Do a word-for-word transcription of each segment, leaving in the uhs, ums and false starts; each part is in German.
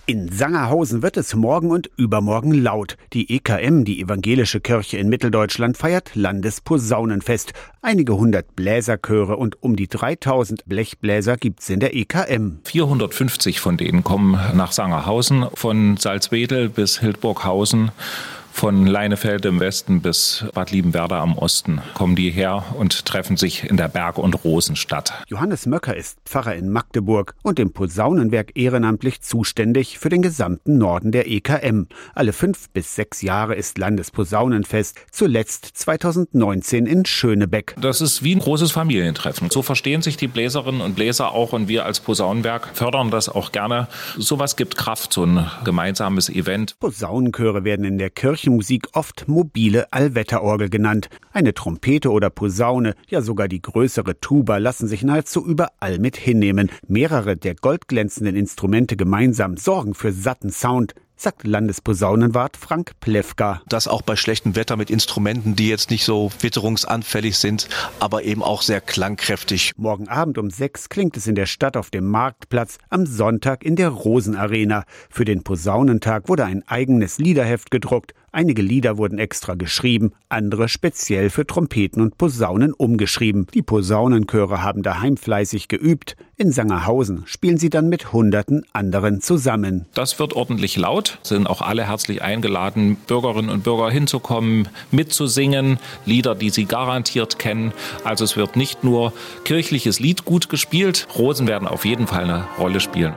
In Sangerhausen wird es morgen und übermorgen laut. Die E K M, die Evangelische Kirche in Mitteldeutschland, feiert Landesposaunenfest. Einige hundert Bläserchöre und um die dreitausend Blechbläser gibt's in der E K M. vierhundertfünfzig von denen kommen nach Sangerhausen, von Salzwedel bis Hildburghausen. Von Leinefelde im Westen bis Bad Liebenwerda am Osten kommen die her und treffen sich in der Berg- und Rosenstadt. Johannes Möcker ist Pfarrer in Magdeburg und im Posaunenwerk ehrenamtlich zuständig für den gesamten Norden der E K M. Alle fünf bis sechs Jahre ist Landesposaunenfest, zuletzt zweitausendneunzehn in Schönebeck. Das ist wie ein großes Familientreffen. So verstehen sich die Bläserinnen und Bläser auch und wir als Posaunenwerk fördern das auch gerne. Sowas gibt Kraft, so ein gemeinsames Event. Posaunenchöre werden in der Kirche Musik oft mobile Allwetterorgel genannt. Eine Trompete oder Posaune, ja sogar die größere Tuba lassen sich nahezu überall mit hinnehmen. Mehrere der goldglänzenden Instrumente gemeinsam sorgen für satten Sound, sagt Landesposaunenwart Frank Plewka. Das auch bei schlechtem Wetter mit Instrumenten, die jetzt nicht so witterungsanfällig sind, aber eben auch sehr klangkräftig. Morgen Abend um sechs klingt es in der Stadt auf dem Marktplatz, am Sonntag in der Rosenarena. Für den Posaunentag wurde ein eigenes Liederheft gedruckt. Einige Lieder wurden extra geschrieben, andere speziell für Trompeten und Posaunen umgeschrieben. Die Posaunenchöre haben daheim fleißig geübt. In Sangerhausen spielen sie dann mit hunderten anderen zusammen. Das wird ordentlich laut. Sind auch alle herzlich eingeladen, Bürgerinnen und Bürger hinzukommen, mitzusingen, Lieder, die sie garantiert kennen. Also es wird nicht nur kirchliches Lied gut gespielt, Rosen werden auf jeden Fall eine Rolle spielen.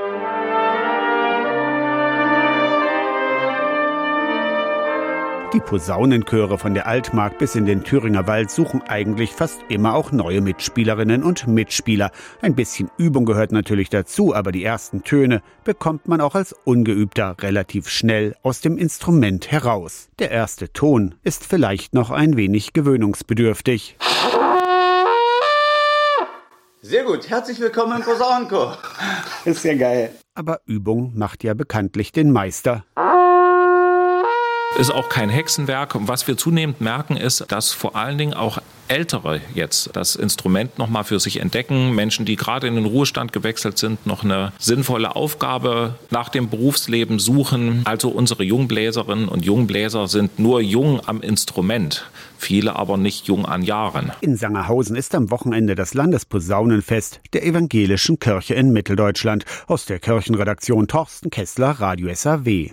Die Posaunenchöre von der Altmark bis in den Thüringer Wald suchen eigentlich fast immer auch neue Mitspielerinnen und Mitspieler. Ein bisschen Übung gehört natürlich dazu, aber die ersten Töne bekommt man auch als Ungeübter relativ schnell aus dem Instrument heraus. Der erste Ton ist vielleicht noch ein wenig gewöhnungsbedürftig. Sehr gut, herzlich willkommen im Posaunenchor. Ist ja geil. Aber Übung macht ja bekanntlich den Meister. Ist auch kein Hexenwerk. Und was wir zunehmend merken, ist, dass vor allen Dingen auch Ältere jetzt das Instrument nochmal für sich entdecken. Menschen, die gerade in den Ruhestand gewechselt sind, noch eine sinnvolle Aufgabe nach dem Berufsleben suchen. Also unsere Jungbläserinnen und Jungbläser sind nur jung am Instrument, viele aber nicht jung an Jahren. In Sangerhausen ist am Wochenende das Landesposaunenfest der Evangelischen Kirche in Mitteldeutschland. Aus der Kirchenredaktion Thorsten Kessler, Radio S A W.